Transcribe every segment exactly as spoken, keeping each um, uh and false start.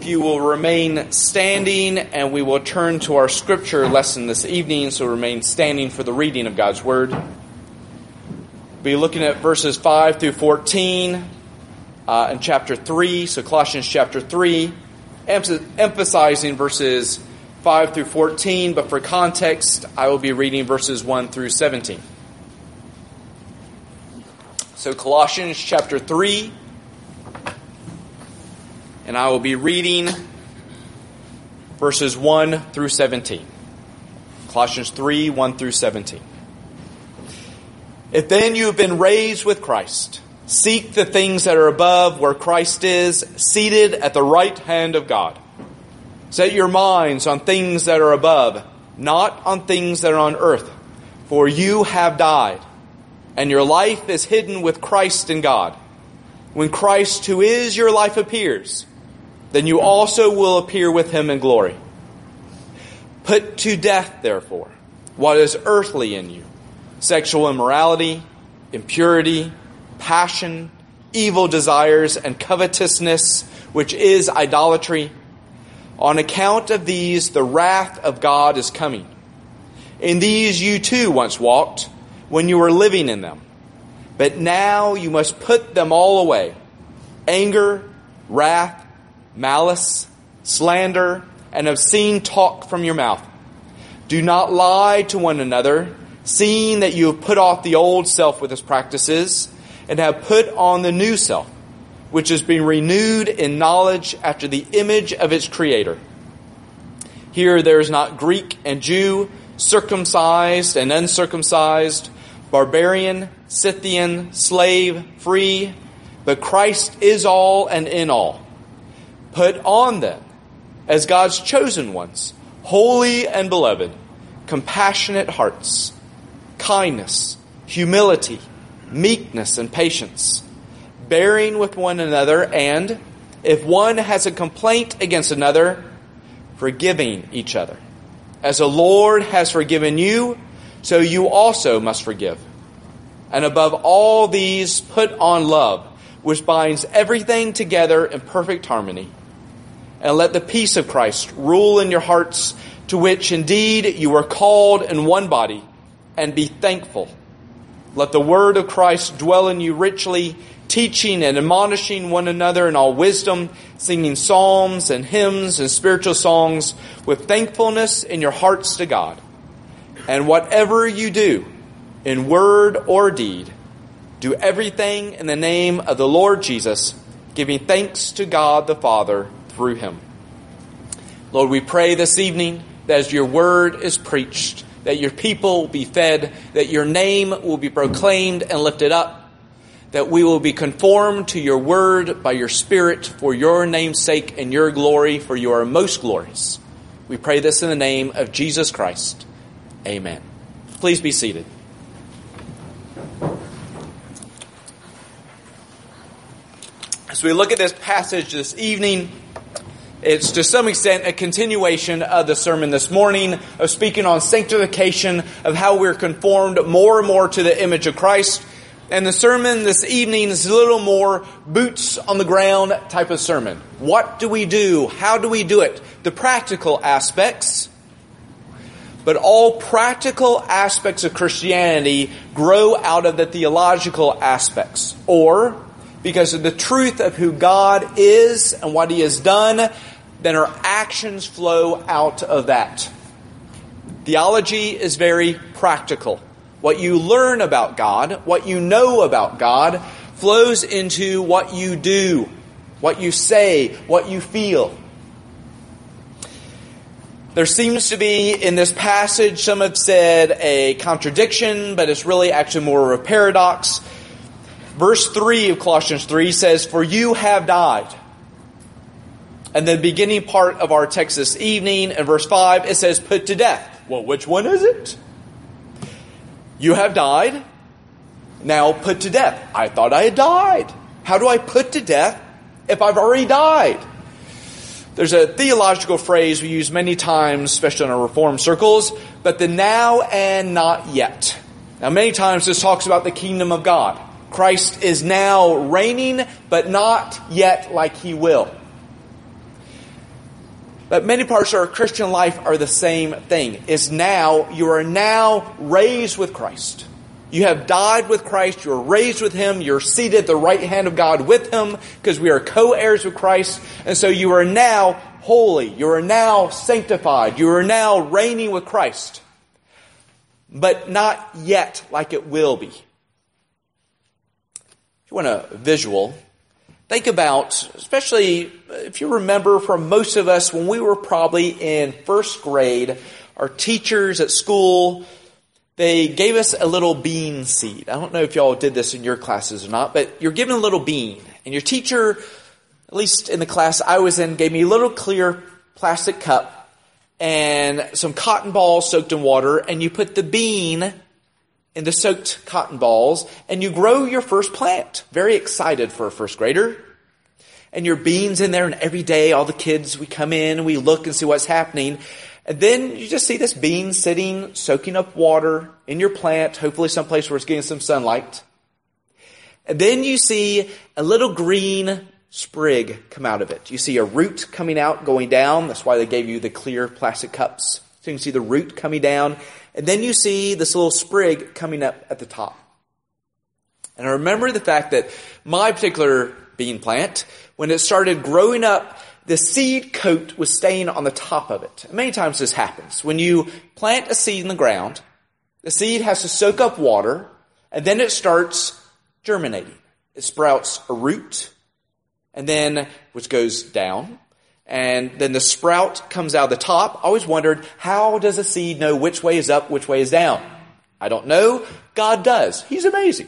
If you will remain standing, and we will turn to our scripture lesson this evening, so remain standing for the reading of God's Word. We'll be looking at verses five through fourteen uh, in chapter three, so Colossians chapter three, emphasizing verses five through fourteen, but for context, I will be reading verses one through seventeen. So Colossians chapter three, and I will be reading verses one through seventeen. Colossians three, one through seventeen. If then you have been raised with Christ, seek the things that are above, where Christ is, seated at the right hand of God. Set your minds on things that are above, not on things that are on earth. For you have died, and your life is hidden with Christ in God. When Christ, who is your life, appears, then you also will appear with him in glory. Put to death, therefore, what is earthly in you: sexual immorality, impurity, passion, evil desires, and covetousness, which is idolatry. On account of these, the wrath of God is coming. In these you too once walked, when you were living in them. But now you must put them all away: anger, wrath, malice, slander, and obscene talk from your mouth. Do not lie to one another, seeing that you have put off the old self with its practices, and have put on the new self, which is being renewed in knowledge after the image of its Creator. Here there is not Greek and Jew, circumcised and uncircumcised, barbarian, Scythian, slave, free, but Christ is all and in all. Put on then, as God's chosen ones, holy and beloved, compassionate hearts, kindness, humility, meekness, and patience, bearing with one another, and, if one has a complaint against another, forgiving each other. As the Lord has forgiven you, so you also must forgive. And above all these, put on love, which binds everything together in perfect harmony. And let the peace of Christ rule in your hearts, to which indeed you are called in one body, and be thankful. Let the word of Christ dwell in you richly, teaching and admonishing one another in all wisdom, singing psalms and hymns and spiritual songs with thankfulness in your hearts to God. And whatever you do, in word or deed, do everything in the name of the Lord Jesus, giving thanks to God the Father through him. Lord, we pray this evening that as your word is preached, that your people will be fed, that your name will be proclaimed and lifted up, that we will be conformed to your word by your Spirit for your name's sake and your glory, for you are most glorious. We pray this in the name of Jesus Christ. Amen. Please be seated. As we look at this passage this evening, it's to some extent a continuation of the sermon this morning of speaking on sanctification, of how we're conformed more and more to the image of Christ. And the sermon this evening is a little more boots on the ground type of sermon. What do we do? How do we do it? The practical aspects. But all practical aspects of Christianity grow out of the theological aspects. Or, because of the truth of who God is and what he has done, then our actions flow out of that. Theology is very practical. What you learn about God, what you know about God, flows into what you do, what you say, what you feel. There seems to be, in this passage, some have said a contradiction, but it's really actually more of a paradox. Verse three of Colossians three says, "For you have died." And the beginning part of our text this evening, in verse five, it says, "Put to death." Well, which one is it? You have died, now put to death. I thought I had died. How do I put to death if I've already died? There's a theological phrase we use many times, especially in our Reformed circles, but the now and not yet. Now, many times this talks about the kingdom of God. Christ is now reigning, but not yet like he will. But many parts of our Christian life are the same thing. Is now, you are now raised with Christ. You have died with Christ. You are raised with Him. You're seated at the right hand of God with Him because we are co-heirs with Christ. And so you are now holy. You are now sanctified. You are now reigning with Christ. But not yet like it will be. If you want a visual, think about, especially if you remember from most of us when we were probably in first grade, our teachers at school, they gave us a little bean seed. I don't know if y'all did this in your classes or not, but you're given a little bean. And your teacher, at least in the class I was in, gave me a little clear plastic cup and some cotton balls soaked in water. And you put the bean in the soaked cotton balls and you grow your first plant. Very excited for a first grader. And your beans in there, and every day all the kids, we come in and we look and see what's happening. And then you just see this bean sitting, soaking up water in your plant, hopefully someplace where it's getting some sunlight. And then you see a little green sprig come out of it. You see a root coming out, going down. That's why they gave you the clear plastic cups. So you can see the root coming down. And then you see this little sprig coming up at the top. And I remember the fact that my particular bean plant, when it started growing up, the seed coat was staying on the top of it. And many times this happens. When you plant a seed in the ground, the seed has to soak up water, and then it starts germinating. It sprouts a root, and then which goes down, and then the sprout comes out of the top. I always wondered, how does a seed know which way is up, which way is down? I don't know. God does. He's amazing.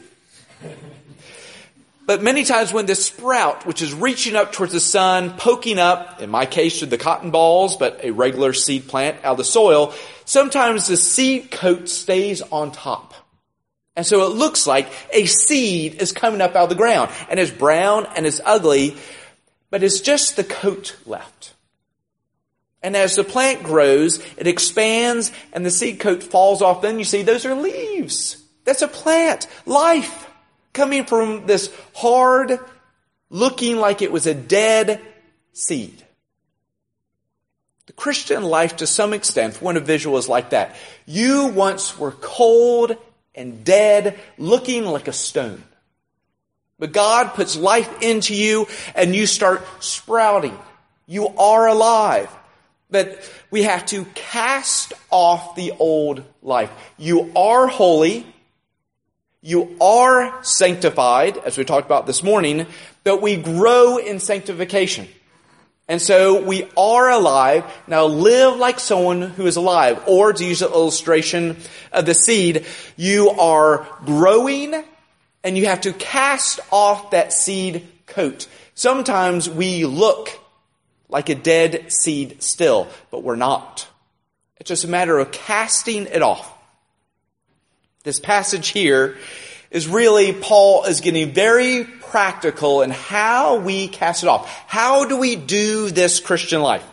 But many times when the sprout, which is reaching up towards the sun, poking up, in my case through the cotton balls, but a regular seed plant out of the soil, sometimes the seed coat stays on top. And so it looks like a seed is coming up out of the ground. And it's brown and it's ugly, but it's just the coat left. And as the plant grows, it expands and the seed coat falls off. Then you see those are leaves. That's a plant. Life. Coming from this hard, looking like it was a dead seed. The Christian life, to some extent, when a visual is like that, you once were cold and dead, looking like a stone. But God puts life into you and you start sprouting. You are alive. But we have to cast off the old life. You are holy. You are sanctified, as we talked about this morning, but we grow in sanctification. And so we are alive. Now live like someone who is alive. Or to use an illustration of the seed, you are growing and you have to cast off that seed coat. Sometimes we look like a dead seed still, but we're not. It's just a matter of casting it off. This passage here is really, Paul is getting very practical in how we cast it off. How do we do this Christian life?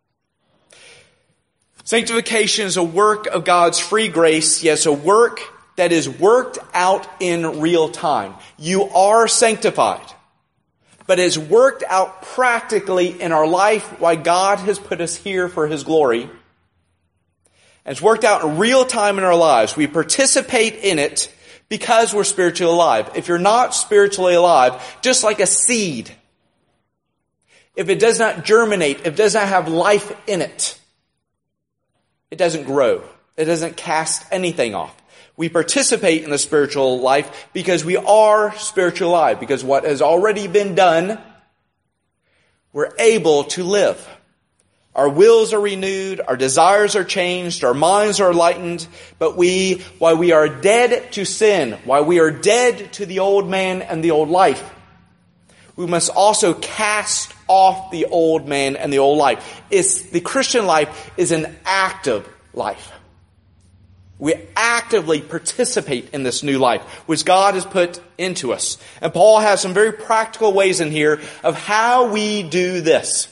Sanctification is a work of God's free grace, yes, a work that is worked out in real time. You are sanctified, but it's worked out practically in our life why God has put us here for His glory. And it's worked out in real time in our lives. We participate in it because we're spiritually alive. If you're not spiritually alive, just like a seed, if it does not germinate, if it does not have life in it, it doesn't grow. It doesn't cast anything off. We participate in the spiritual life because we are spiritually alive, because what has already been done, we're able to live. Our wills are renewed, our desires are changed, our minds are lightened, but we, while we are dead to sin, while we are dead to the old man and the old life, we must also cast off the old man and the old life. It's, the Christian life is an active life. We actively participate in this new life, which God has put into us. And Paul has some very practical ways in here of how we do this.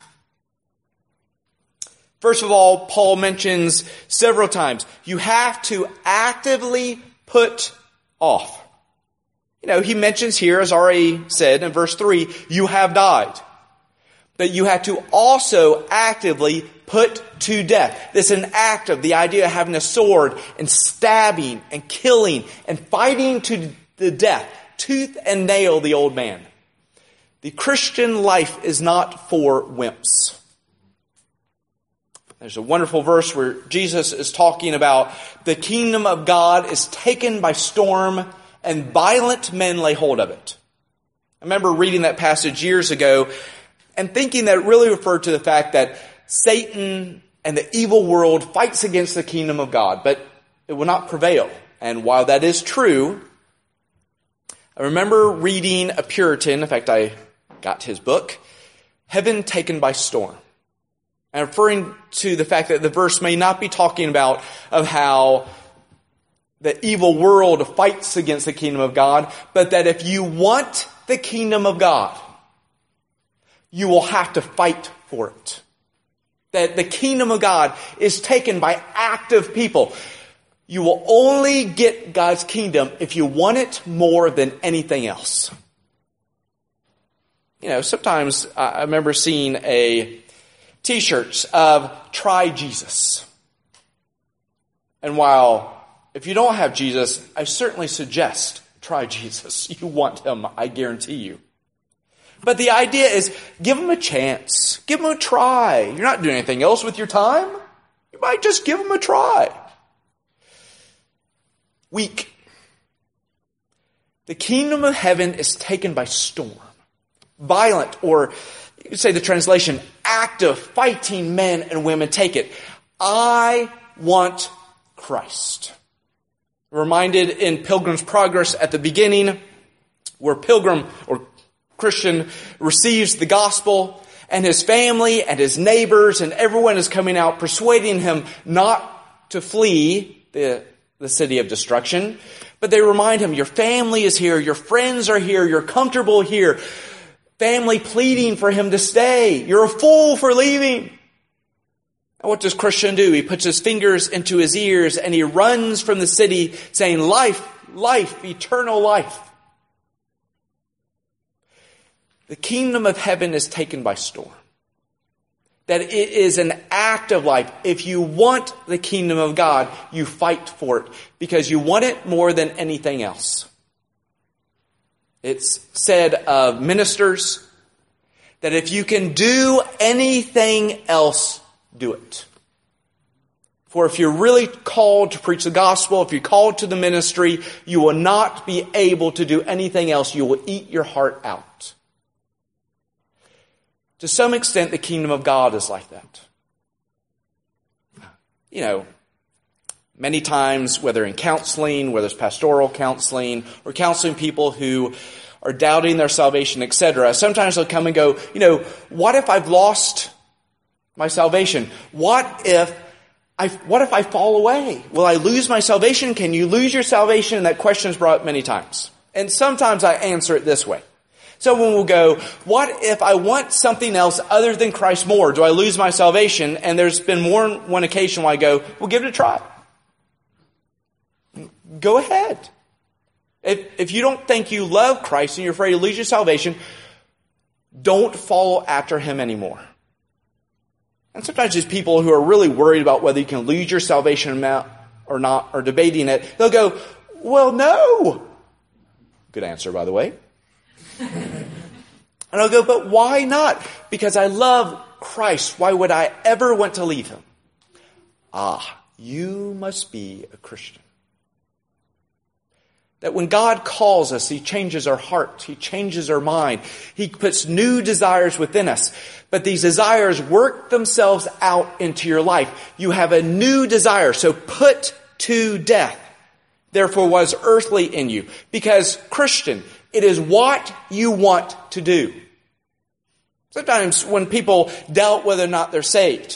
First of all, Paul mentions several times, you have to actively put off. You know, he mentions here, as already said in verse three, you have died. but you have to also actively put to death. This is an act of the idea of having a sword and stabbing and killing and fighting to the death, tooth and nail the old man. The Christian life is not for wimps. There's a wonderful verse where Jesus is talking about the kingdom of God is taken by storm and violent men lay hold of it. I remember reading that passage years ago and thinking that it really referred to the fact that Satan and the evil world fights against the kingdom of God, but it will not prevail. And while that is true, I remember reading a Puritan, in fact I got his book, Heaven Taken by Storm. And referring to the fact that the verse may not be talking about of how the evil world fights against the kingdom of God, but that if you want the kingdom of God, you will have to fight for it. That the kingdom of God is taken by active people. You will only get God's kingdom if you want it more than anything else. You know, sometimes I remember seeing a t-shirts of Try Jesus. And while if you don't have Jesus, I certainly suggest try Jesus. You want him, I guarantee you. But the idea is give him a chance. Give him a try. You're not doing anything else with your time. You might just give him a try. Weak. The kingdom of heaven is taken by storm. Violent, or you could say the translation, active, fighting men and women take it. I want Christ. Reminded in Pilgrim's Progress at the beginning, where Pilgrim or Christian receives the gospel, and his family and his neighbors and everyone is coming out persuading him not to flee the, the city of destruction, but they remind him, your family is here, your friends are here, you're comfortable here. Family pleading for him to stay. You're a fool for leaving. And what does Christian do? He puts his fingers into his ears and he runs from the city saying, life, life, eternal life. The kingdom of heaven is taken by storm. That it is an act of life. If you want the kingdom of God, you fight for it because you want it more than anything else. It's said of ministers that if you can do anything else, do it. For if you're really called to preach the gospel, if you're called to the ministry, you will not be able to do anything else. You will eat your heart out. To some extent, the kingdom of God is like that. You know, many times, whether in counseling, whether it's pastoral counseling, or counseling people who are doubting their salvation, et cetera, sometimes they'll come and go, you know, what if I've lost my salvation? What if I, what if I fall away? Will I lose my salvation? Can you lose your salvation? And that question is brought up many times. And sometimes I answer it this way. Someone will go, what if I want something else other than Christ more? Do I lose my salvation? And there's been more than one occasion where I go, well, give it a try. Go ahead. If, if you don't think you love Christ and you're afraid to lose your salvation, don't follow after him anymore. And sometimes there's people who are really worried about whether you can lose your salvation or not, or debating it. They'll go, well, no. Good answer, by the way. And I'll go, but why not? Because I love Christ. Why would I ever want to leave him? Ah, you must be a Christian. That when God calls us, he changes our heart. He changes our mind. He puts new desires within us. But these desires work themselves out into your life. You have a new desire. So put to death, therefore, what is earthly in you. Because, Christian, it is what you want to do. Sometimes when people doubt whether or not they're saved,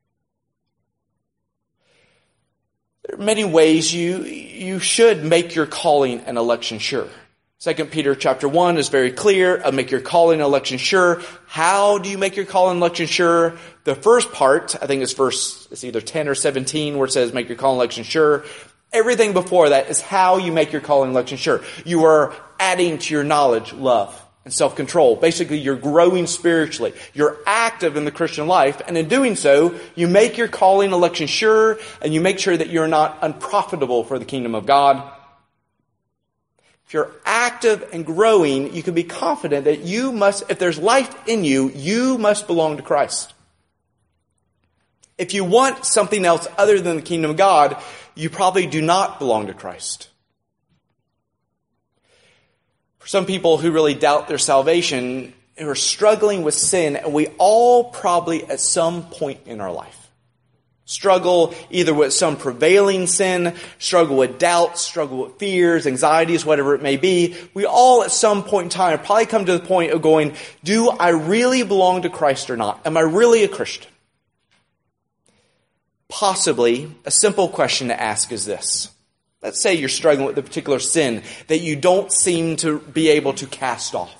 there are many ways you, you should make your calling and election sure. Second Peter chapter one is very clear. Uh, make your calling and election sure. How do you make your calling and election sure? The first part, I think it's verse, it's either ten or seventeen where it says make your calling and election sure. Everything before that is how you make your calling and election sure. You are adding to your knowledge love. and self-control. Basically, you're growing spiritually. You're active in the Christian life, and in doing so, you make your calling election sure, and you make sure that you're not unprofitable for the kingdom of God. If you're active and growing, you can be confident that you must, if there's life in you, you must belong to Christ. If you want something else other than the kingdom of God, you probably do not belong to Christ. For some people who really doubt their salvation, who are struggling with sin, and we all probably at some point in our life struggle either with some prevailing sin, struggle with doubts, struggle with fears, anxieties, whatever it may be. We all at some point in time probably come to the point of going, do I really belong to Christ or not? Am I really a Christian? Possibly a simple question to ask is this. Let's say you're struggling with a particular sin that you don't seem to be able to cast off.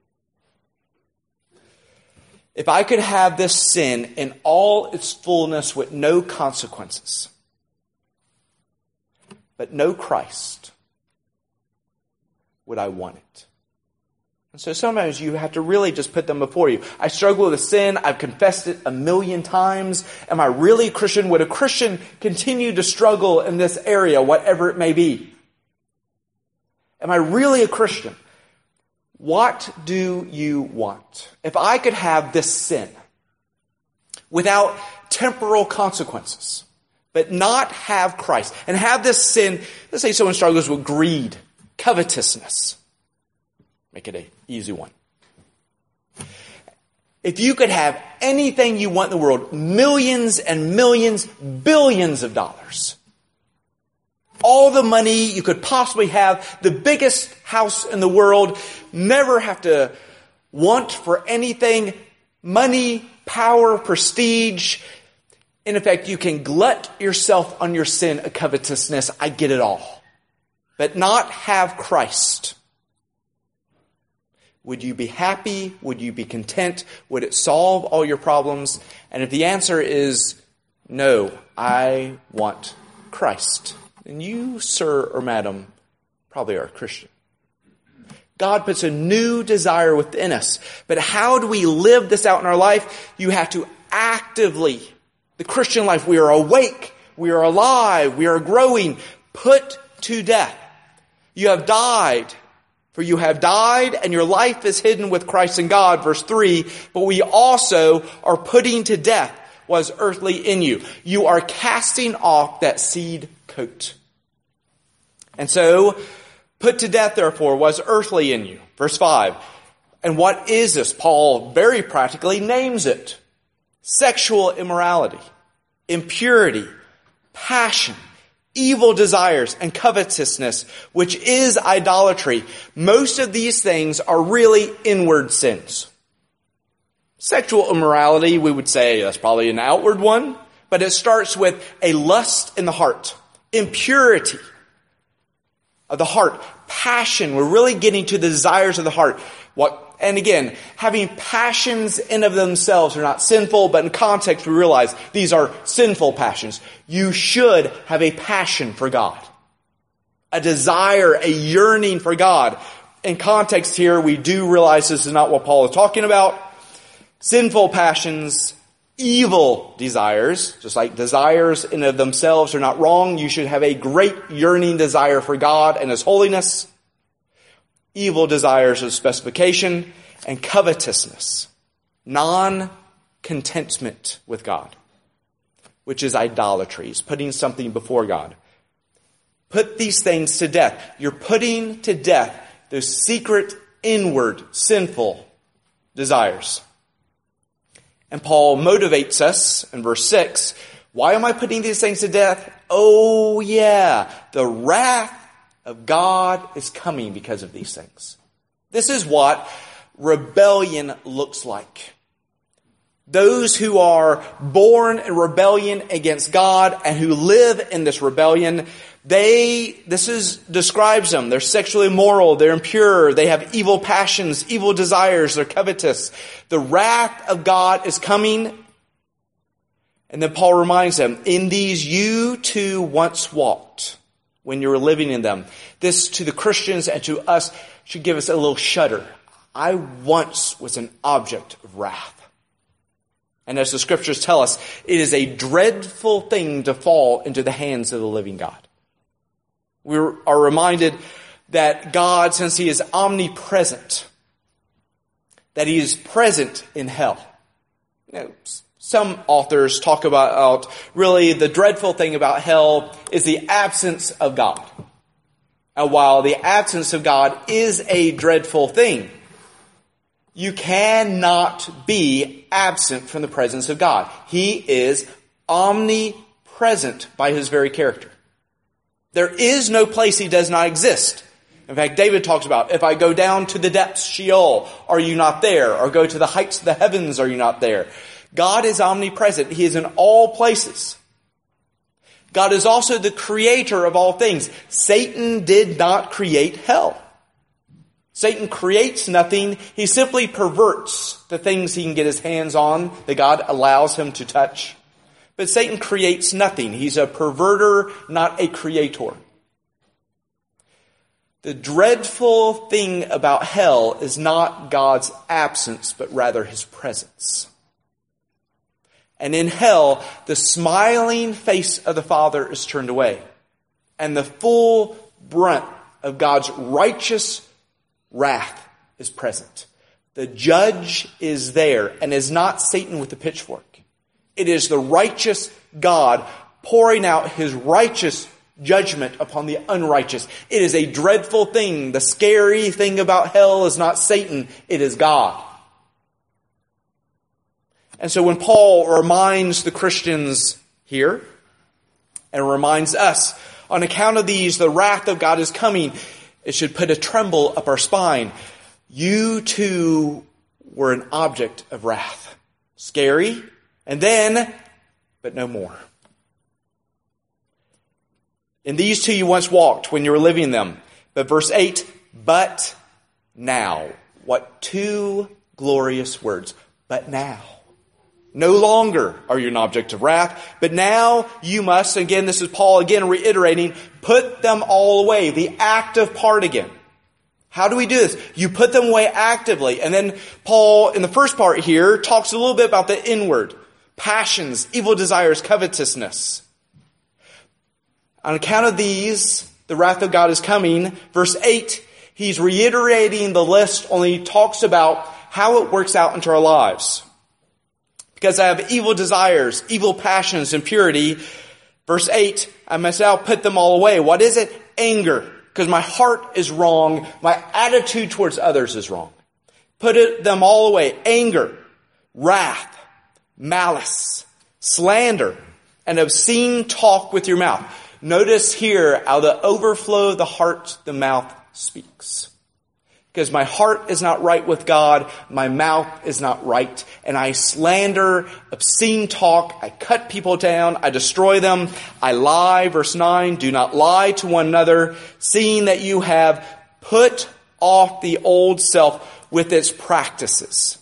If I could have this sin in all its fullness with no consequences, but no Christ, would I want it? And so sometimes you have to really just put them before you. I struggle with a sin. I've confessed it a million times. Am I really a Christian? Would a Christian continue to struggle in this area, whatever it may be? Am I really a Christian? What do you want? If I could have this sin without temporal consequences, but not have Christ, and have this sin, let's say someone struggles with greed, covetousness. Make it an easy one. If you could have anything you want in the world, millions and millions, billions of dollars, all the money you could possibly have, the biggest house in the world, never have to want for anything, money, power, prestige. In effect, you can glut yourself on your sin of covetousness. I get it all. But not have Christ. Would you be happy? Would you be content? Would it solve all your problems? And if the answer is no, I want Christ, then you, sir or madam, probably are a Christian. God puts a new desire within us. But how do we live this out in our life? You have to actively, the Christian life, we are awake, we are alive, we are growing, put to death. You have died. For you have died, and your life is hidden with Christ in God, verse three, but we also are putting to death what is earthly in you. You are casting off that seed coat. And so, put to death, therefore, what is earthly in you. Verse five. And what is this? Paul very practically names it. Sexual immorality, impurity, passion, evil desires, and covetousness, which is idolatry. Most of these things are really inward sins. Sexual immorality, we would say that's probably an outward one, but it starts with a lust in the heart, impurity of the heart, passion. We're really getting to the desires of the heart. What? And again, having passions in of themselves are not sinful, but in context we realize these are sinful passions. You should have a passion for God. A desire, a yearning for God. In context here, we do realize this is not what Paul is talking about. Sinful passions, evil desires, just like desires in of themselves are not wrong. You should have a great yearning desire for God and His holiness. Evil desires of specification, and covetousness, non-contentment with God, which is idolatry, is putting something before God. Put these things to death. You're putting to death those secret, inward, sinful desires. And Paul motivates us in verse six. Why am I putting these things to death? Oh yeah, the wrath of God is coming because of these things. This is what rebellion looks like. Those who are born in rebellion against God and who live in this rebellion, they, this is, describes them. They're sexually immoral, they're impure, they have evil passions, evil desires, they're covetous. The wrath of God is coming. And then Paul reminds them, in these you too once walked when you were living in them. This to the Christians and to us should give us a little shudder. I once was an object of wrath. And as the scriptures tell us, it is a dreadful thing to fall into the hands of the living God. We are reminded that God, since he is omnipresent, that he is present in hell. You know, some authors talk about really the dreadful thing about hell is the absence of God. And while the absence of God is a dreadful thing, you cannot be absent from the presence of God. He is omnipresent by his very character. There is no place he does not exist. In fact, David talks about, if I go down to the depths, Sheol, are you not there? Or go to the heights of the heavens, are you not there? God is omnipresent. He is in all places. God is also the creator of all things. Satan did not create hell. Satan creates nothing. He simply perverts the things he can get his hands on that God allows him to touch. But Satan creates nothing. He's a perverter, not a creator. The dreadful thing about hell is not God's absence, but rather his presence. And in hell, the smiling face of the Father is turned away, and the full brunt of God's righteous wrath is present. The judge is there, and is not Satan with the pitchfork. It is the righteous God pouring out his righteous judgment upon the unrighteous. It is a dreadful thing. The scary thing about hell is not Satan, it is God. And so when Paul reminds the Christians here, and reminds us, on account of these, the wrath of God is coming, it should put a tremble up our spine. You too were an object of wrath. Scary, and then, but no more. In these two you once walked when you were living in them. But verse eight, but now. What two glorious words. But now. No longer are you an object of wrath, but now you must, again, this is Paul again reiterating, put them all away. The active part again. How do we do this? You put them away actively. And then Paul, in the first part here, talks a little bit about the inward. Passions, evil desires, covetousness. On account of these, the wrath of God is coming. Verse eight, he's reiterating the list, only he talks about how it works out into our lives. Because I have evil desires, evil passions, impurity. Verse eight, I must now put them all away. What is it? Anger. Because my heart is wrong. My attitude towards others is wrong. Put it, them all away. Anger, wrath, malice, slander, and obscene talk with your mouth. Notice here, out of the overflow of the heart, the mouth speaks. Because my heart is not right with God, my mouth is not right, and I slander, obscene talk, I cut people down, I destroy them, I lie. Verse nine, do not lie to one another, seeing that you have put off the old self with its practices.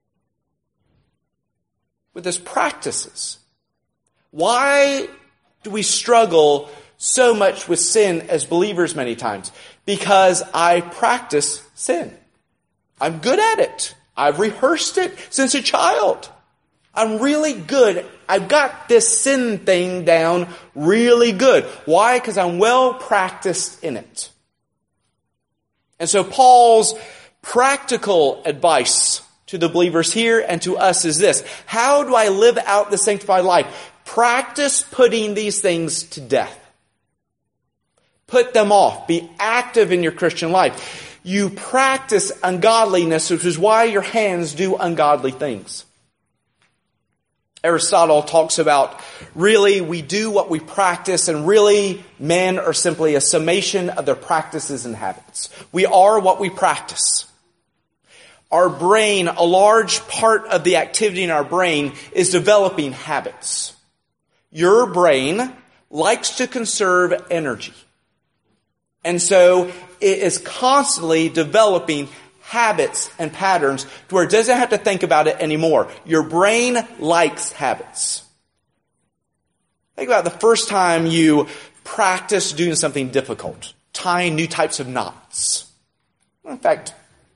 With its practices. Why do we struggle so much with sin as believers many times? Because I practice sin. I'm good at it. I've rehearsed it since a child. I'm really good. I've got this sin thing down really good. Why? Because I'm well practiced in it. And so Paul's practical advice to the believers here and to us is this. How do I live out the sanctified life? Practice putting these things to death. Put them off. Be active in your Christian life. You practice ungodliness, which is why your hands do ungodly things. Aristotle talks about really we do what we practice, and really men are simply a summation of their practices and habits. We are what we practice. Our brain, a large part of the activity in our brain is developing habits. Your brain likes to conserve energy. And so it is constantly developing habits and patterns to where it doesn't have to think about it anymore. Your brain likes habits. Think about the first time you practice doing something difficult, tying new types of knots. In fact,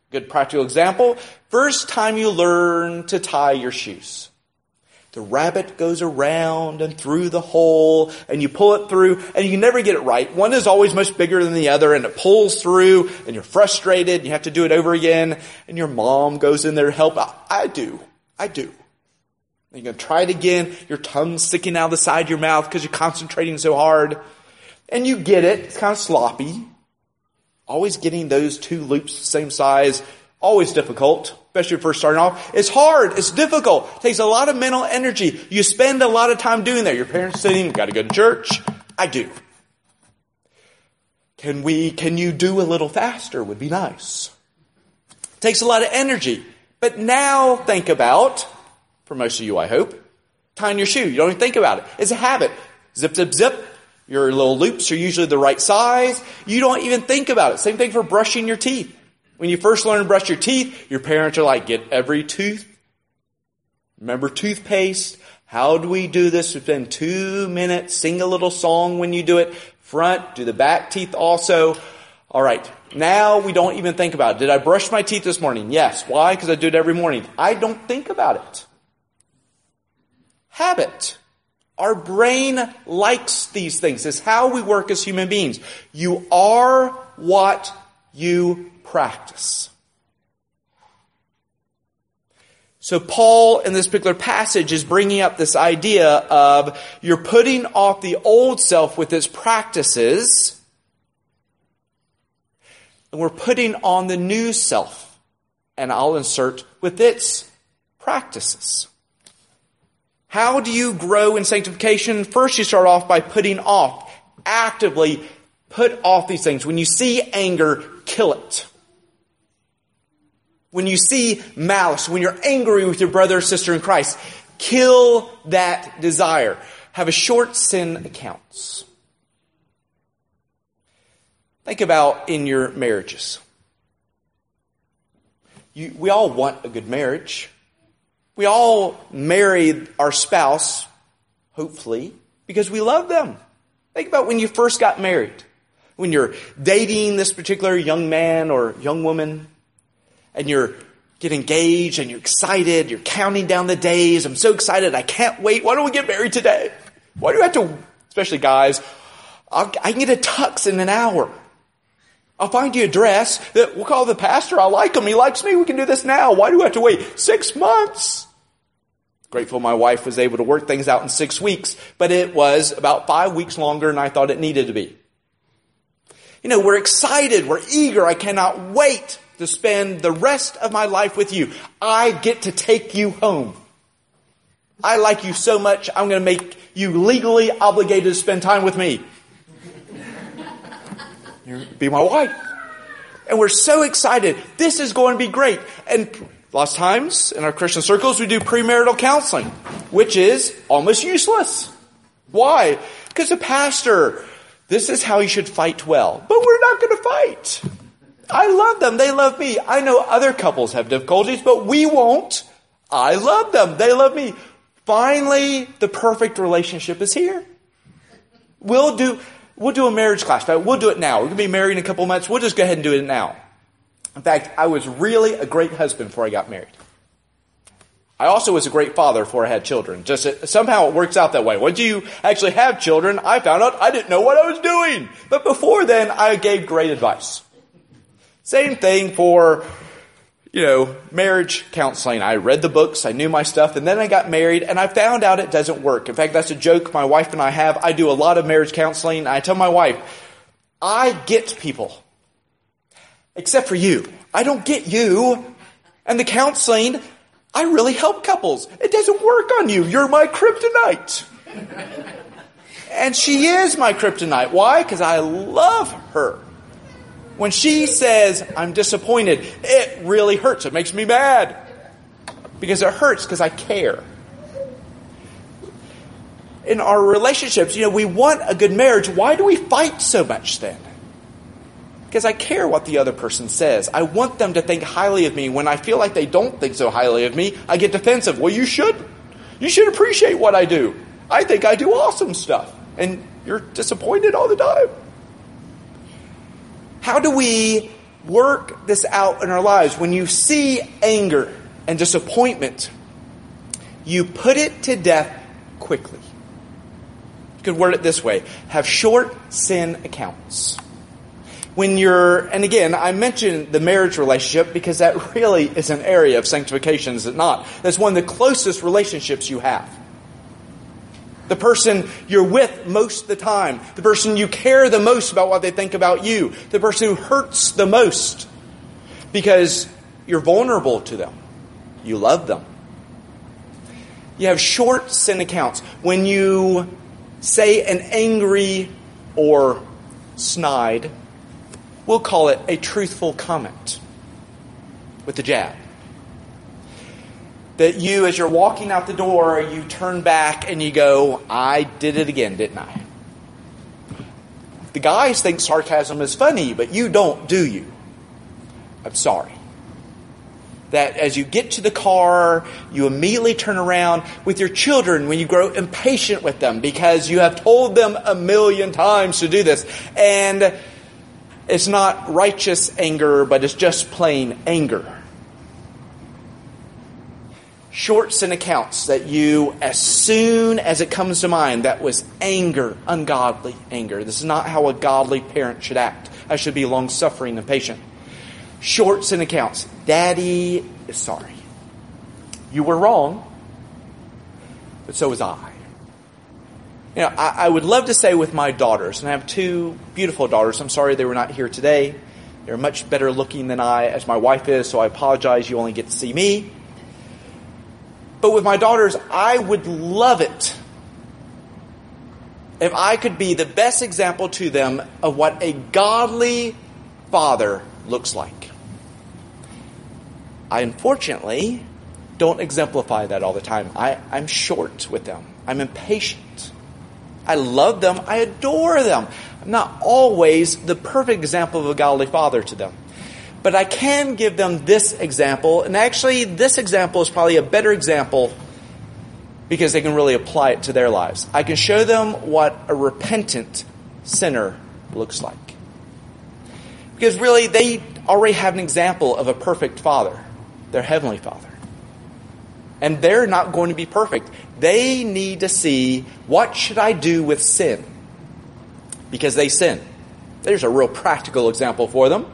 Good practical example. First time you learn to tie your shoes. The rabbit goes around and through the hole, and you pull it through, and you never get it right. One is always much bigger than the other, and it pulls through, and you're frustrated, and you have to do it over again, and your mom goes in there to help. I, I do. I do. And you're going to try it again. Your tongue's sticking out of the side of your mouth because you're concentrating so hard. And you get it. It's kind of sloppy. Always getting those two loops the same size. Always difficult, especially if you're first starting off. It's hard. It's difficult. It takes a lot of mental energy. You spend a lot of time doing that. Your parents sitting, you've got to go to church. I do. Can we, can you do a little faster? Would be nice. It takes a lot of energy. But now think about, for most of you I hope, tying your shoe. You don't even think about it. It's a habit. Zip, zip, zip. Your little loops are usually the right size. You don't even think about it. Same thing for brushing your teeth. When you first learn to brush your teeth, your parents are like, get every tooth. Remember toothpaste? How do we do this? We spend two minutes, sing a little song when you do it. Front, do the back teeth also. All right. Now we don't even think about it. Did I brush my teeth this morning? Yes. Why? Because I do it every morning. I don't think about it. Habit. Our brain likes these things. It's how we work as human beings. You are what you practice. So Paul, in this particular passage, is bringing up this idea of you're putting off the old self with its practices, and we're putting on the new self, and I'll insert, with its practices. How do you grow in sanctification? First, you start off by putting off, actively put off these things. When you see anger, kill it. When you see malice, when you're angry with your brother or sister in Christ, kill that desire. Have a short sin accounts. Think about in your marriages. You, we all want a good marriage. We all marry our spouse, hopefully, because we love them. Think about when you first got married. When you're dating this particular young man or young woman, and you're get engaged and you're excited, you're counting down the days. I'm so excited, I can't wait. Why don't we get married today? Why do we have to, especially guys, I'll, I can get a tux in an hour. I'll find you a dress that we'll call the pastor. I like him. He likes me. We can do this now. Why do we have to wait six months? Grateful my wife was able to work things out in six weeks, but it was about five weeks longer than I thought it needed to be. You know, we're excited. We're eager. I cannot wait to spend the rest of my life with you. I get to take you home. I like you so much, I'm going to make you legally obligated to spend time with me. You'll be my wife. And we're so excited. This is going to be great. And lots of times in our Christian circles, we do premarital counseling, which is almost useless. Why? Because the pastor, this is how you should fight well. But we're not going to fight. I love them. They love me. I know other couples have difficulties, but we won't. I love them. They love me. Finally, the perfect relationship is here. We'll do, we'll do a marriage class. We'll do it now. We're going to be married in a couple of months. We'll just go ahead and do it now. In fact, I was really a great husband before I got married. I also was a great father before I had children. Just it, somehow it works out that way. Once you actually have children, I found out I didn't know what I was doing. But before then, I gave great advice. Same thing for, you know, marriage counseling. I read the books, I knew my stuff, and then I got married, and I found out it doesn't work. In fact, that's a joke my wife and I have. I do a lot of marriage counseling. I tell my wife, I get people. Except for you. I don't get you. And the counseling, I really help couples. It doesn't work on you. You're my kryptonite. And she is my kryptonite. Why? Because I love her. When she says, I'm disappointed, it really hurts. It makes me mad. Because it hurts because I care. In our relationships, you know, we want a good marriage. Why do we fight so much then? Because I care what the other person says. I want them to think highly of me. When I feel like they don't think so highly of me, I get defensive. Well, you should. You should appreciate what I do. I think I do awesome stuff. And you're disappointed all the time. How do we work this out in our lives. When you see anger and disappointment, you put it to death quickly. You could word it this way: have short sin accounts. When you're, and again, I mentioned the marriage relationship because that really is an area of sanctification, is it not? That's one of the closest relationships you have. The person you're with most of the time. The person you care the most about what they think about you. The person who hurts the most. Because you're vulnerable to them. You love them. You have short sin accounts. When you say an angry or snide, we'll call it a truthful comment with the jab. That you, as you're walking out the door, you turn back and you go, I did it again, didn't I? The guys think sarcasm is funny, but you don't, do you? I'm sorry. That as you get to the car, you immediately turn around with your children when you grow impatient with them because you have told them a million times to do this. And it's not righteous anger, but it's just plain anger. Short sin accounts that you, as soon as it comes to mind, that was anger, ungodly anger. This is not how a godly parent should act. I should be long-suffering and patient. Short sin accounts. Daddy is sorry. You were wrong, but so was I. You know, I, I would love to say with my daughters, and I have two beautiful daughters. I'm sorry they were not here today. They're much better looking than I, as my wife is, so I apologize. You only get to see me. But with my daughters, I would love it if I could be the best example to them of what a godly father looks like. I unfortunately don't exemplify that all the time. I, I'm short with them. I'm impatient. I love them. I adore them. I'm not always the perfect example of a godly father to them. But I can give them this example. And actually, this example is probably a better example because they can really apply it to their lives. I can show them what a repentant sinner looks like. Because really, they already have an example of a perfect father, their heavenly Father. And they're not going to be perfect. They need to see, what should I do with sin? Because they sin. There's a real practical example for them.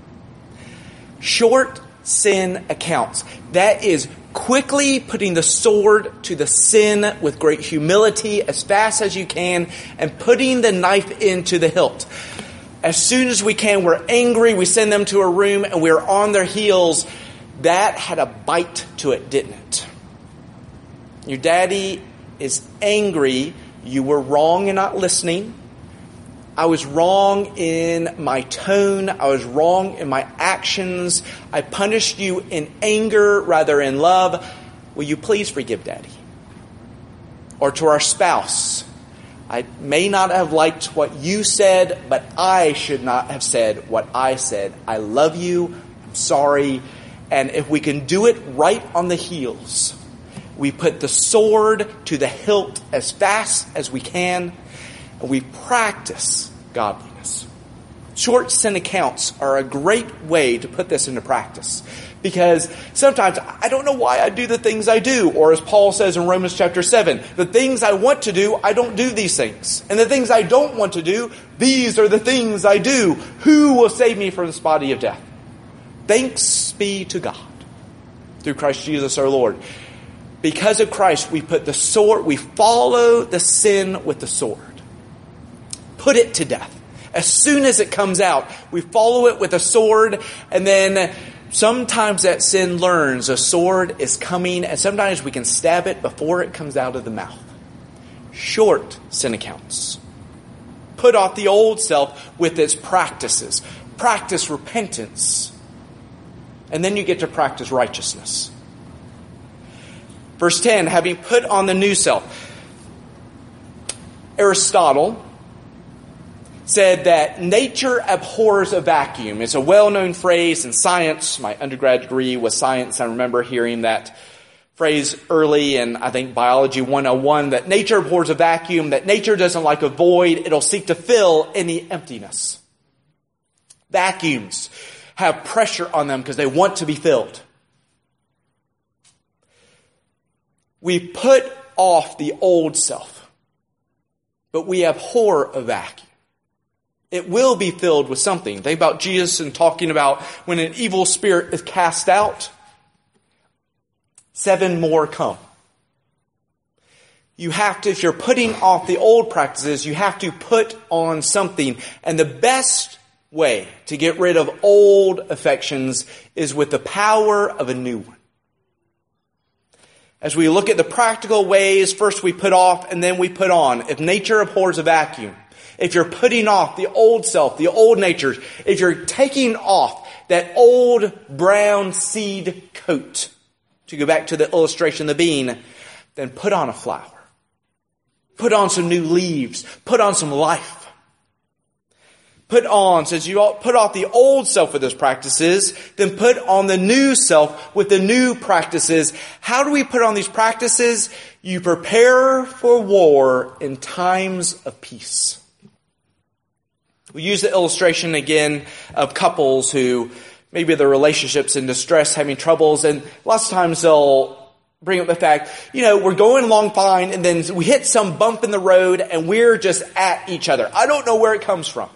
Short sin accounts. That is quickly putting the sword to the sin with great humility as fast as you can and putting the knife into the hilt. As soon as we can, we're angry, we send them to a room and we're on their heels. That had a bite to it, didn't it? Your daddy is angry. You were wrong in not listening. I was wrong in my tone. I was wrong in my actions. I punished you in anger rather than love. Will you please forgive Daddy? Or to our spouse, I may not have liked what you said, but I should not have said what I said. I love you. I'm sorry. And if we can do it right on the heels, we put the sword to the hilt as fast as we can. And we practice godliness. Short sin accounts are a great way to put this into practice. Because sometimes I don't know why I do the things I do. Or as Paul says in Romans chapter seven, the things I want to do, I don't do these things. And the things I don't want to do, these are the things I do. Who will save me from this body of death? Thanks be to God through Christ Jesus our Lord. Because of Christ, we put the sword, we follow the sin with the sword. Put it to death. As soon as it comes out, we follow it with a sword, and then sometimes that sin learns a sword is coming, and sometimes we can stab it before it comes out of the mouth. Short sin accounts. Put off the old self with its practices. Practice repentance. And then you get to practice righteousness. Verse ten, having put on the new self. Aristotle said that nature abhors a vacuum. It's a well-known phrase in science. My undergrad degree was science. I remember hearing that phrase early in, I think, Biology one oh one, that nature abhors a vacuum, that nature doesn't like a void. It'll seek to fill any emptiness. Vacuums. have pressure on them because they want to be filled. We put off the old self, but we abhor a vacuum. It will be filled with something. Think about Jesus and talking about when an evil spirit is cast out, seven more come. You have to, if you're putting off the old practices, you have to put on something. And the best way to get rid of old affections is with the power of a new one. As we look at the practical ways, first we put off and then we put on. If nature abhors a vacuum, if you're putting off the old self, the old natures, if you're taking off that old brown seed coat, to go back to the illustration of the bean, then put on a flower. Put on some new leaves. Put on some life. Put on, since you put off the old self with those practices, then put on the new self with the new practices. How do we put on these practices? You prepare for war in times of peace. We use the illustration again of couples who maybe their relationships in distress, having troubles, and lots of times they'll bring up the fact, you know, we're going along fine, and then we hit some bump in the road, and we're just at each other. I don't know where it comes from.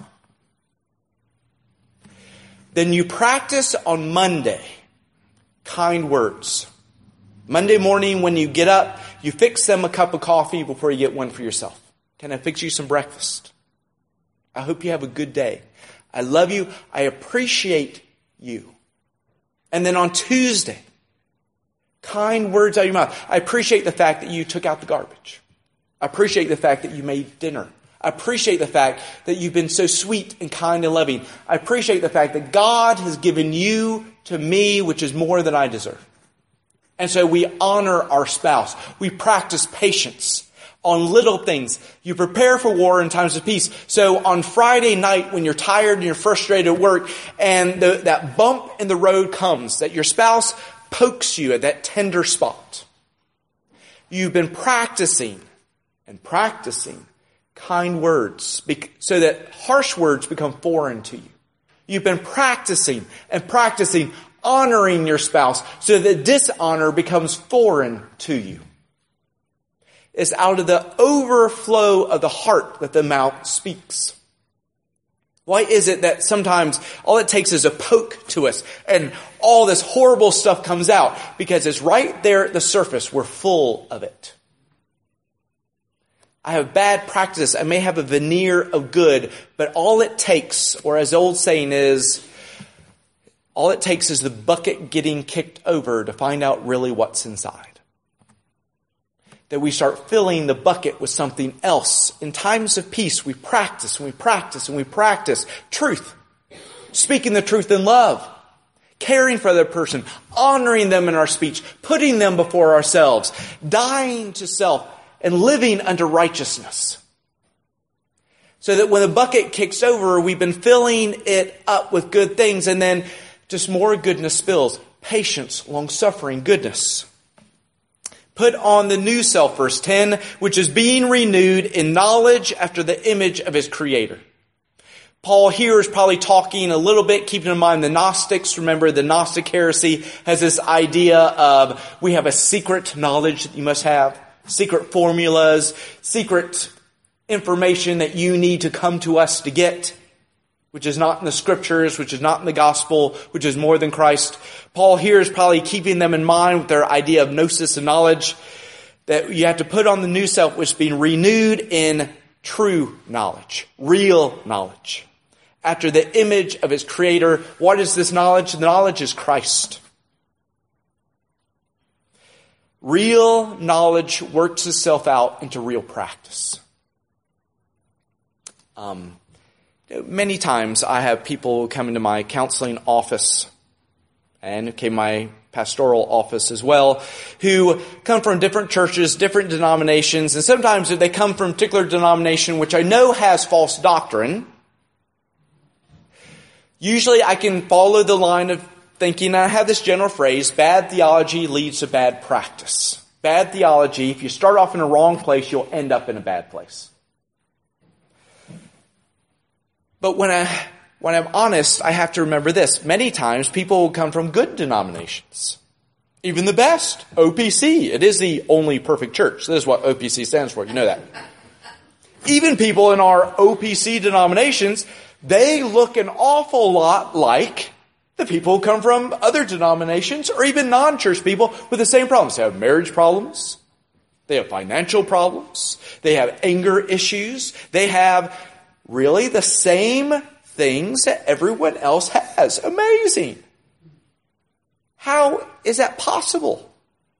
Then you practice on Monday kind words. Monday morning when you get up, you fix them a cup of coffee before you get one for yourself. Can I fix you some breakfast? I hope you have a good day. I love you. I appreciate you. And then on Tuesday, kind words out of your mouth. I appreciate the fact that you took out the garbage. I appreciate the fact that you made dinner. I appreciate the fact that you've been so sweet and kind and loving. I appreciate the fact that God has given you to me, which is more than I deserve. And so we honor our spouse. We practice patience on little things. You prepare for war in times of peace. So on Friday night when you're tired and you're frustrated at work and the, that bump in the road comes, that your spouse pokes you at that tender spot, you've been practicing and practicing kind words so that harsh words become foreign to you. You've been practicing and practicing honoring your spouse so that dishonor becomes foreign to you. It's out of the overflow of the heart that the mouth speaks. Why is it that sometimes all it takes is a poke to us and all this horrible stuff comes out? Because it's right there at the surface. We're full of it. I have bad practice. I may have a veneer of good, but all it takes, or as the old saying is, all it takes is the bucket getting kicked over to find out really what's inside. That we start filling the bucket with something else. In times of peace, we practice and we practice and we practice truth. Speaking the truth in love. Caring for the person. Honoring them in our speech. Putting them before ourselves. Dying to self and living unto righteousness. So that when the bucket kicks over, we've been filling it up with good things, and then just more goodness spills. Patience, long-suffering, goodness. Put on the new self, verse ten, which is being renewed in knowledge after the image of his Creator. Paul here is probably talking a little bit, keeping in mind the Gnostics. Remember, the Gnostic heresy has this idea of we have a secret knowledge that you must have. Secret formulas, secret information that you need to come to us to get, which is not in the scriptures, which is not in the gospel, which is more than Christ. Paul here is probably keeping them in mind with their idea of gnosis and knowledge, that you have to put on the new self, which is being renewed in true knowledge, real knowledge. After the image of his Creator, what is this knowledge? The knowledge is Christ. Real knowledge works itself out into real practice. Um, many times I have people come into my counseling office and okay, my pastoral office as well, who come from different churches, different denominations, and sometimes if they come from a particular denomination which I know has false doctrine, usually I can follow the line of thinking, and I have this general phrase, bad theology leads to bad practice. Bad theology, if you start off in a wrong place, you'll end up in a bad place. But when I when I'm honest, I have to remember this. Many times people will come from good denominations. Even the best, O P C. It is the only perfect church. This is what O P C stands for. You know that. Even people in our O P C denominations, they look an awful lot like the people who come from other denominations or even non-church people with the same problems. They have marriage problems. They have financial problems. They have anger issues. They have really the same things that everyone else has. Amazing. How is that possible?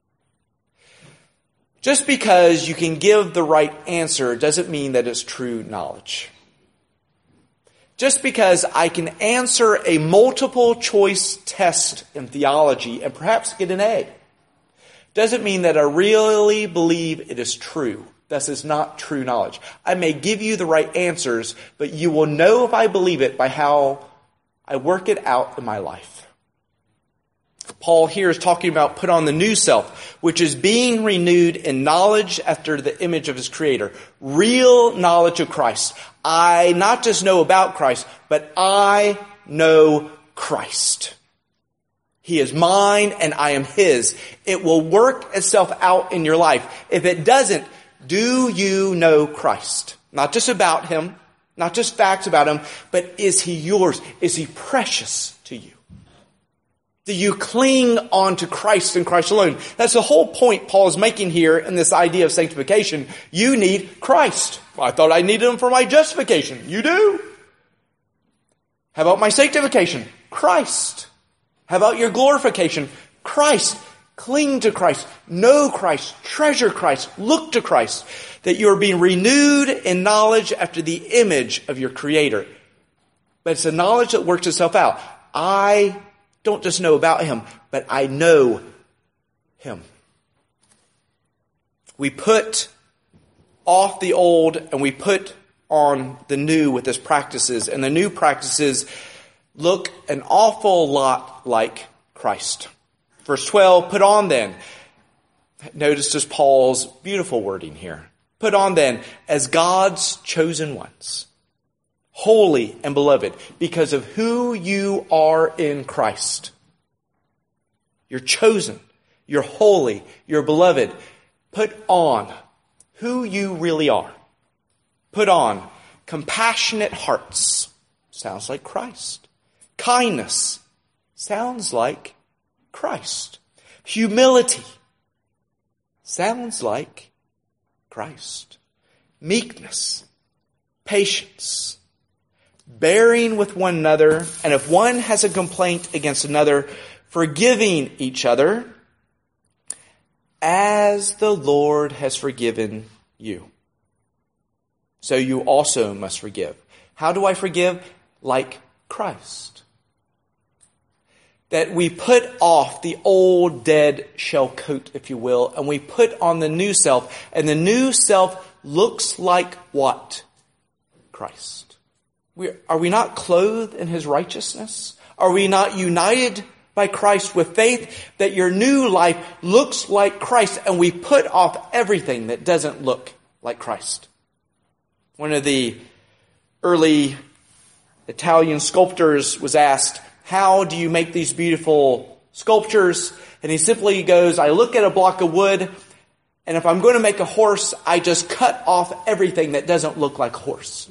Just because you can give the right answer doesn't mean that it's true knowledge. Just because I can answer a multiple choice test in theology and perhaps get an A doesn't mean that I really believe it is true. This is not true knowledge. I may give you the right answers, but you will know if I believe it by how I work it out in my life. Paul here is talking about put on the new self, which is being renewed in knowledge after the image of his Creator. Real knowledge of Christ. I not just know about Christ, but I know Christ. He is mine and I am his. It will work itself out in your life. If it doesn't, do you know Christ? Not just about him, not just facts about him, but is he yours? Is he precious to you? Do you cling on to Christ and Christ alone? That's the whole point Paul is making here in this idea of sanctification. You need Christ. Well, I thought I needed him for my justification. You do. How about my sanctification? Christ. How about your glorification? Christ. Cling to Christ. Know Christ. Treasure Christ. Look to Christ. That you are being renewed in knowledge after the image of your Creator. But it's a knowledge that works itself out. I don't just know about him, but I know him. We put off the old and we put on the new with his practices. And the new practices look an awful lot like Christ. Verse twelve, put on then. Notice just Paul's beautiful wording here. Put on then as God's chosen ones, holy and beloved, because of who you are in Christ. You're chosen. You're holy. You're beloved. Put on who you really are. Put on compassionate hearts. Sounds like Christ. Kindness. Sounds like Christ. Humility. Sounds like Christ. Meekness. Patience. Bearing with one another, and if one has a complaint against another, forgiving each other, as the Lord has forgiven you. So you also must forgive. How do I forgive? Like Christ. That we put off the old dead shell coat, if you will, and we put on the new self, and the new self looks like what? Christ. We, are we not clothed in his righteousness? Are we not united by Christ with faith that your new life looks like Christ, and we put off everything that doesn't look like Christ? One of the early Italian sculptors was asked, how do you make these beautiful sculptures? And he simply goes, I look at a block of wood, and if I'm going to make a horse, I just cut off everything that doesn't look like a horse.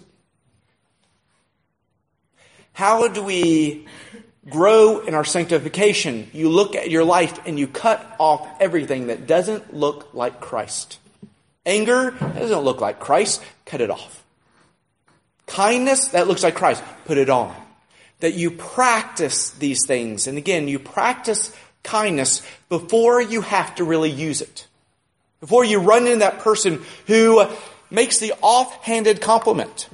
How do we grow in our sanctification? You look at your life and you cut off everything that doesn't look like Christ. Anger doesn't look like Christ. Cut it off. Kindness, that looks like Christ. Put it on. That you practice these things. And again, you practice kindness before you have to really use it. Before you run into that person who makes the offhanded compliment.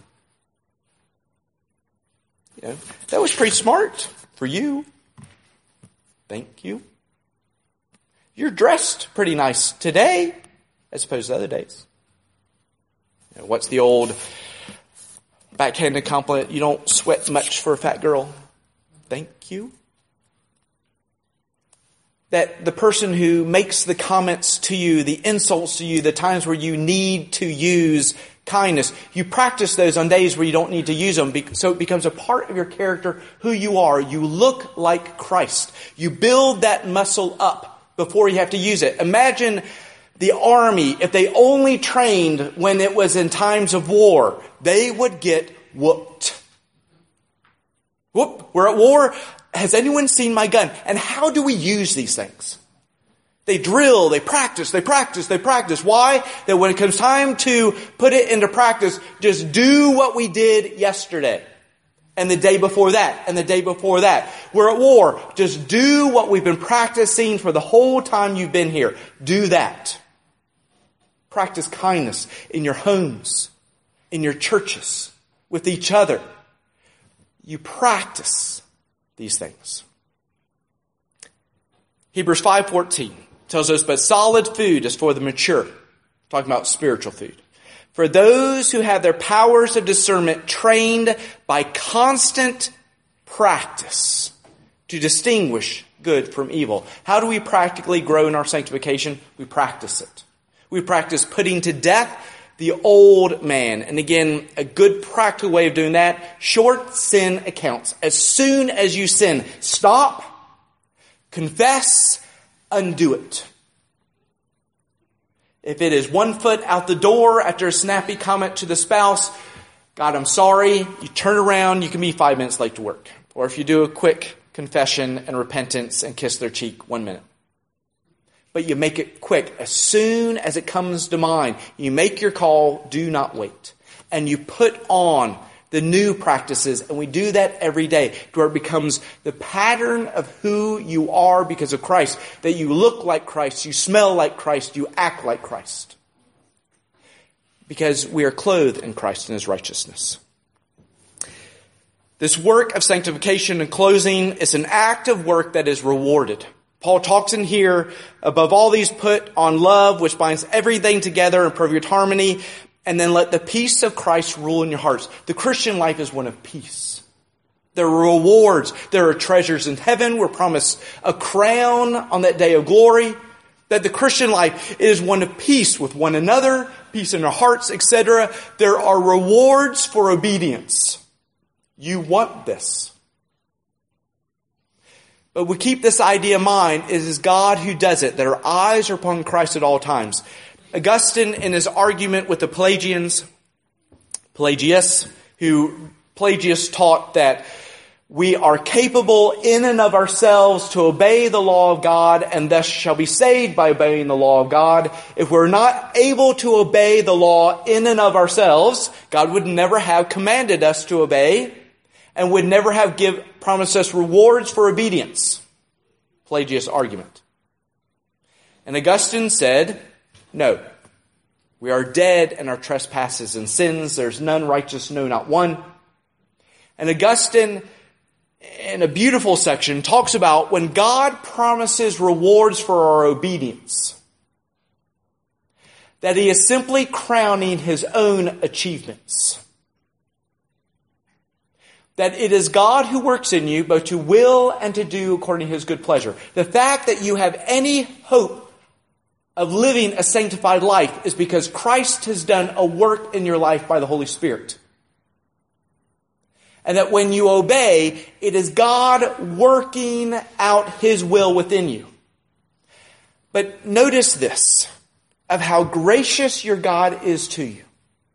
You know, that was pretty smart for you. Thank you. You're dressed pretty nice today as opposed to other days. You know, what's the old backhanded compliment? You don't sweat much for a fat girl. Thank you. that the person who makes the comments to you, the insults to you, the times where you need to use kindness, you practice those on days where you don't need to use them, so it becomes a part of your character, who you are. You look like Christ. You build that muscle up before you have to use it. Imagine the army, if they only trained when it was in times of war, they would get whooped. Whoop, we're at war. Has anyone seen my gun? And how do we use these things? They drill, they practice, they practice, they practice. Why? That when it comes time to put it into practice, just do what we did yesterday. And the day before that, and the day before that. We're at war. Just do what we've been practicing for the whole time you've been here. Do that. Practice kindness in your homes, in your churches, with each other. You practice these things. Hebrews five fourteen tells us, but solid food is for the mature. Talking about spiritual food. For those who have their powers of discernment trained by constant practice to distinguish good from evil. How do we practically grow in our sanctification? We practice it. We practice putting to death the old man. And again, a good practical way of doing that, short sin accounts. As soon as you sin, stop, confess, undo it. If it is one foot out the door after a snappy comment to the spouse, God, I'm sorry, you turn around, you can be five minutes late to work. Or if you do a quick confession and repentance and kiss their cheek, one minute. But you make it quick. As soon as it comes to mind, you make your call, do not wait. And you put on the new practices, and we do that every day, to where it becomes the pattern of who you are because of Christ. That you look like Christ, you smell like Christ, you act like Christ. Because we are clothed in Christ and His righteousness. This work of sanctification, in closing, is an act of work that is rewarded. Paul talks in here, above all these put on love, which binds everything together in perfect harmony, and then let the peace of Christ rule in your hearts. The Christian life is one of peace. There are rewards. There are treasures in heaven. We're promised a crown on that day of glory. That the Christian life is one of peace with one another, peace in our hearts, et cetera. There are rewards for obedience. You want this. But we keep this idea in mind. It is God who does it, that our eyes are upon Christ at all times. Augustine, in his argument with the Pelagians, Pelagius, who Pelagius taught that we are capable in and of ourselves to obey the law of God, and thus shall be saved by obeying the law of God. If we're not able to obey the law in and of ourselves, God would never have commanded us to obey, and would never have give, promised us rewards for obedience. Pelagius' argument. And Augustine said, no, we are dead in our trespasses and sins. There's none righteous, no, not one. And Augustine, in a beautiful section, talks about when God promises rewards for our obedience, that He is simply crowning His own achievements. That it is God who works in you both to will and to do according to His good pleasure. The fact that you have any hope of living a sanctified life is because Christ has done a work in your life by the Holy Spirit. And that when you obey, it is God working out His will within you. But notice this, of how gracious your God is to you.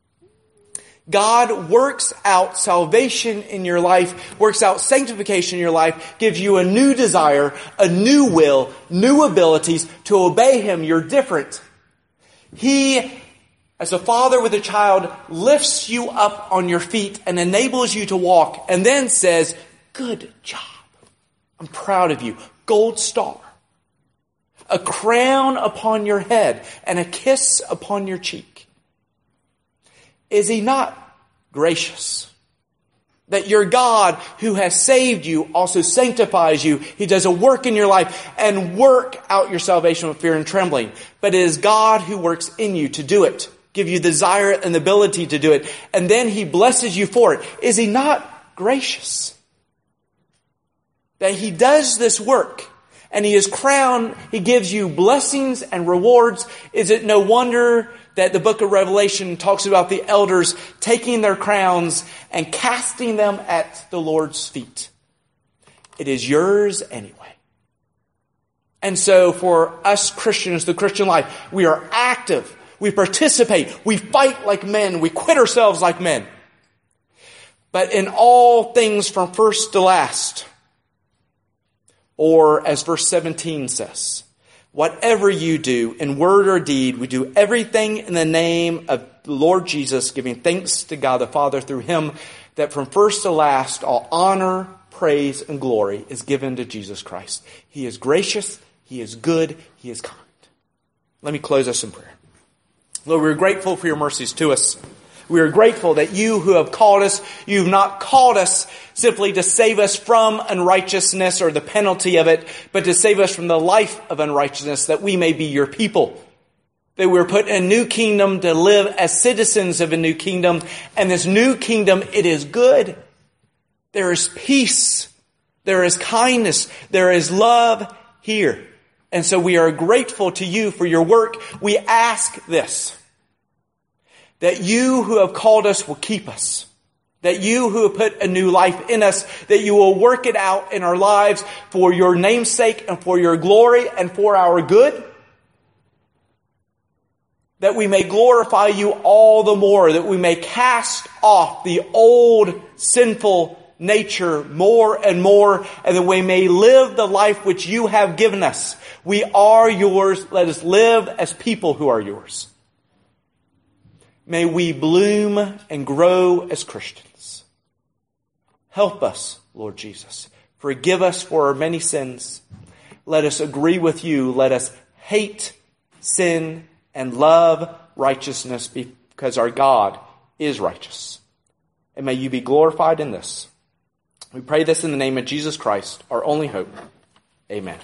God works out salvation in your life, works out sanctification in your life, gives you a new desire, a new will, new abilities to obey Him. You're different. He, as a father with a child, lifts you up on your feet and enables you to walk, and then says, good job. I'm proud of you. Gold star. A crown upon your head and a kiss upon your cheek. Is He not gracious? That your God who has saved you also sanctifies you. He does a work in your life and work out your salvation with fear and trembling. But it is God who works in you to do it. Give you the desire and the ability to do it. And then He blesses you for it. Is He not gracious? That He does this work. and He has crowned, He gives you blessings and rewards. Is it no wonder that the book of Revelation talks about the elders taking their crowns and casting them at the Lord's feet? It is yours anyway. And so for us Christians, the Christian life, we are active. We participate. We fight like men. We quit ourselves like men. But in all things from first to last, or as verse seventeen says, whatever you do in word or deed, we do everything in the name of the Lord Jesus, giving thanks to God the Father through Him, that from first to last all honor, praise, and glory is given to Jesus Christ. He is gracious, He is good, He is kind. Let me close us in prayer. Lord, we're grateful for your mercies to us. We are grateful that you who have called us, you've not called us simply to save us from unrighteousness or the penalty of it, but to save us from the life of unrighteousness, that we may be your people. That we're put in a new kingdom to live as citizens of a new kingdom. And this new kingdom, it is good. There is peace. There is kindness. There is love here. And so we are grateful to you for your work. We ask this, that you who have called us will keep us. That you who have put a new life in us, that you will work it out in our lives for your name's sake and for your glory and for our good. That we may glorify you all the more, that we may cast off the old sinful nature more and more, and that we may live the life which you have given us. We are yours. Let us live as people who are yours. May we bloom and grow as Christians. Help us, Lord Jesus. Forgive us for our many sins. Let us agree with you. Let us hate sin and love righteousness, because our God is righteous. And may you be glorified in this. We pray this in the name of Jesus Christ, our only hope. Amen.